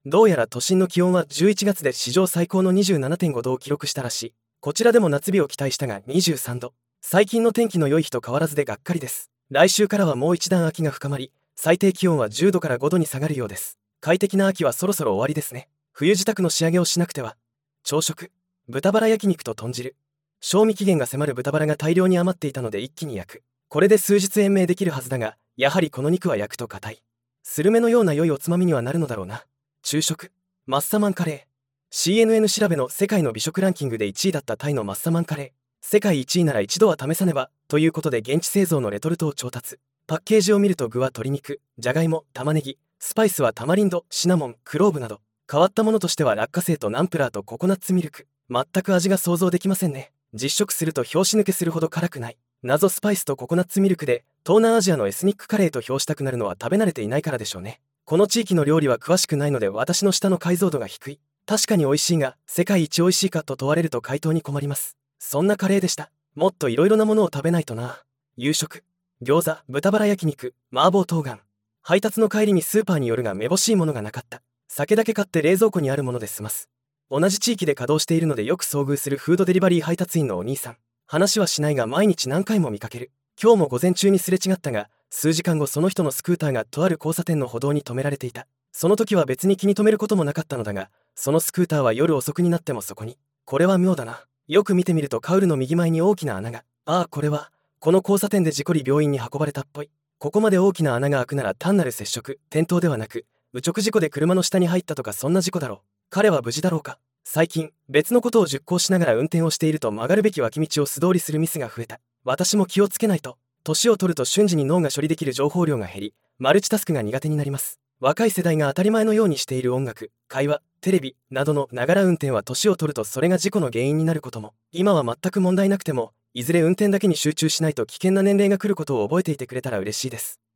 どうやら都心の気温は11月で史上最高の 27.5 度を記録したらしい。こちらでも夏日を期待したが23度。最近の天気の良い日と変わらずでがっかりです。来週からはもう一段秋が深まり、最低気温は10度から5度に下がるようです。快適な秋はそろそろ終わりですね。冬支度の仕上げをしなくては。朝食、豚バラ焼肉と豚汁。賞味期限が迫る豚バラが大量に余っていたので一気に焼く。これで数日延命できるはずだが、やはりこの肉は焼くと硬い。スルメのような良いおつまみにはなるのだろうな。昼食、マッサマンカレー。 CNN 調べの世界の美食ランキングで1位だったタイのマッサマンカレー。世界1位なら一度は試さねばということで現地製造のレトルトを調達。パッケージを見ると具は鶏肉、じゃがいも、玉ねぎ、スパイスはタマリンド、シナモン、クローブなど。変わったものとしては落花生とナンプラーとココナッツミルク。全く味が想像できませんね。実食すると拍子抜けするほど辛くない。謎スパイスとココナッツミルクで東南アジアのエスニックカレーと評したくなるのは食べ慣れていないからでしょうね。この地域の料理は詳しくないので私の舌の解像度が低い。確かに美味しいが世界一美味しいかと問われると回答に困ります。そんなカレーでした。もっといろいろなものを食べないとな。夕食、餃子、豚バラ焼肉、麻婆冬瓜。配達の帰りにスーパーに寄るがめぼしいものがなかった。酒だけ買って冷蔵庫にあるもので済ます。同じ地域で稼働しているのでよく遭遇するフードデリバリー配達員のお兄さん。話はしないが毎日何回も見かける。今日も午前中にすれ違ったが、数時間後その人のスクーターがとある交差点の歩道に止められていた。その時は別に気に留めることもなかったのだが、そのスクーターは夜遅くになってもそこに。これは妙だな。よく見てみるとカウルの右前に大きな穴が。ああ、これはこの交差点で事故り病院に運ばれたっぽい。ここまで大きな穴が開くなら単なる接触、転倒ではなく、右直事故で車の下に入ったとかそんな事故だろう。彼は無事だろうか。最近別のことを熟考しながら運転をしていると曲がるべき脇道を素通りするミスが増えた。私も気をつけないと。年を取ると瞬時に脳が処理できる情報量が減り、マルチタスクが苦手になります。若い世代が当たり前のようにしている音楽、会話、テレビなどのながら運転は年を取るとそれが事故の原因になることも。今は全く問題なくても、いずれ運転だけに集中しないと危険な年齢が来ることを覚えていてくれたら嬉しいです。